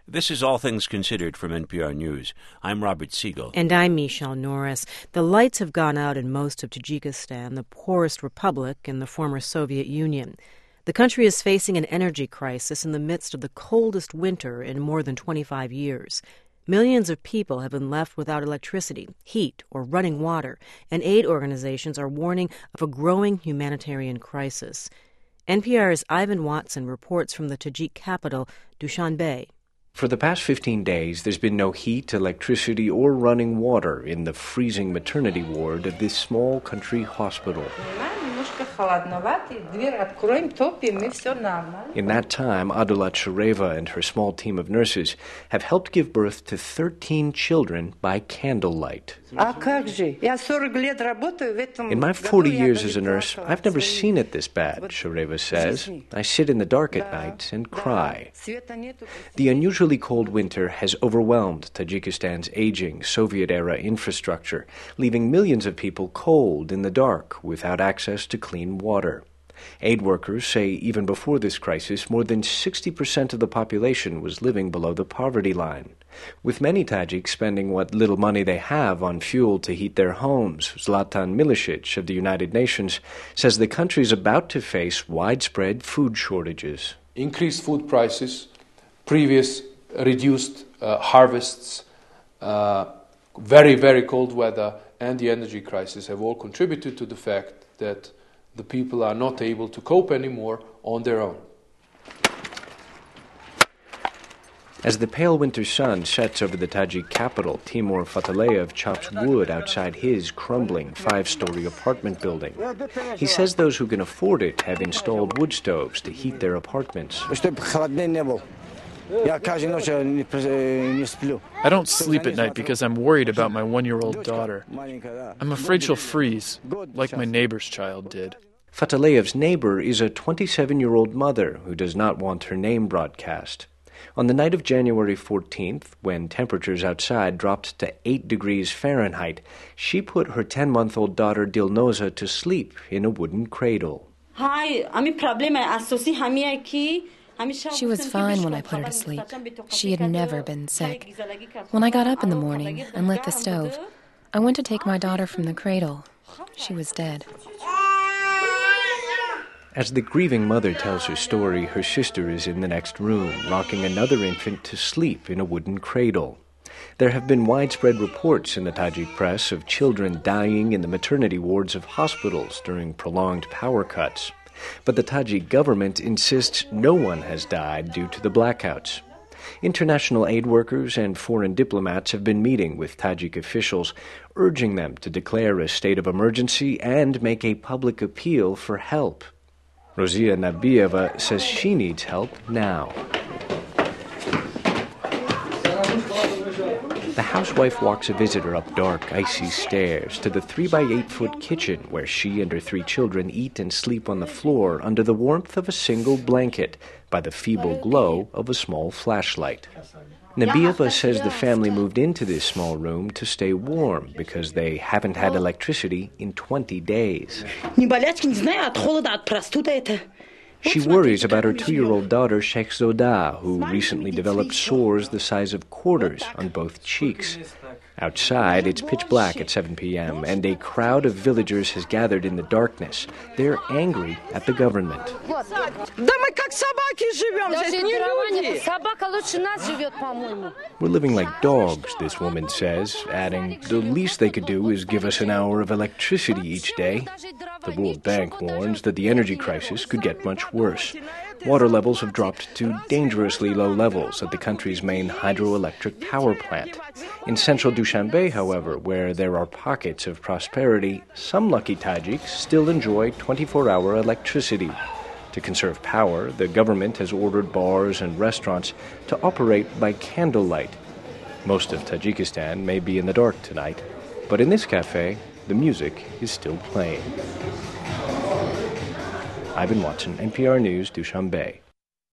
This is All Things Considered from NPR News. I'm Robert Siegel. And I'm Michelle Norris. The lights have gone out in most of Tajikistan, the poorest republic in the former Soviet Union. The country is facing an energy crisis in the midst of the coldest winter in more than 25 years. Millions of people have been left without electricity, heat, or running water, and aid organizations are warning of a growing humanitarian crisis. NPR's Ivan Watson reports from the Tajik capital, Dushanbe. For the past 15 days, there's been no heat, electricity, or running water in the freezing maternity ward of this small country hospital. In that time, Adulat Shureva and her small team of nurses have helped give birth to 13 children by candlelight. In my 40 years as a nurse, I've never seen it this bad, Shureva says. I sit in the dark at night and cry. The unusually cold winter has overwhelmed Tajikistan's aging Soviet-era infrastructure, leaving millions of people cold in the dark without access to clean water. Aid workers say even before this crisis, more than 60% of the population was living below the poverty line. With many Tajiks spending what little money they have on fuel to heat their homes, Zlatan Milicic of the United Nations says the country is about to face widespread food shortages. Increased food prices, previous reduced harvests, very, very cold weather, and the energy crisis have all contributed to the fact that the people are not able to cope anymore on their own. As the pale winter sun sets over the Tajik capital, Timur Fataleyev chops wood outside his crumbling 5-story apartment building. He says those who can afford it have installed wood stoves to heat their apartments. I don't sleep at night because I'm worried about my 1-year-old daughter. I'm afraid she'll freeze, like my neighbor's child did. Fataleyev's neighbor is a 27-year-old mother who does not want her name broadcast. On the night of January 14th, when temperatures outside dropped to 8 degrees Fahrenheit, she put her 10-month-old daughter Dilnoza to sleep in a wooden cradle. She was fine when I put her to sleep. She had never been sick. When I got up in the morning and lit the stove, I went to take my daughter from the cradle. She was dead. As the grieving mother tells her story, her sister is in the next room, rocking another infant to sleep in a wooden cradle. There have been widespread reports in the Tajik press of children dying in the maternity wards of hospitals during prolonged power cuts. But the Tajik government insists no one has died due to the blackouts. International aid workers and foreign diplomats have been meeting with Tajik officials, urging them to declare a state of emergency and make a public appeal for help. Rozia Nabieva says she needs help now. The housewife walks a visitor up dark, icy stairs to the 3-by-8-foot kitchen where she and her 3 children eat and sleep on the floor under the warmth of a single blanket by the feeble glow of a small flashlight. Nabieva says the family moved into this small room to stay warm because they haven't had electricity in 20 days. She worries about her 2-year-old daughter, Sheikh Zoda, who recently developed sores the size of quarters on both cheeks. Outside, it's pitch black at 7 p.m., and a crowd of villagers has gathered in the darkness. They're angry at the government. We're living like dogs, this woman says, adding, the least they could do is give us an hour of electricity each day. The World Bank warns that the energy crisis could get much worse. Water levels have dropped to dangerously low levels at the country's main hydroelectric power plant. In central Dushanbe, however, where there are pockets of prosperity, some lucky Tajiks still enjoy 24-hour electricity. To conserve power, the government has ordered bars and restaurants to operate by candlelight. Most of Tajikistan may be in the dark tonight, but in this cafe, the music is still playing. Ivan Watson, NPR News, Dushanbe.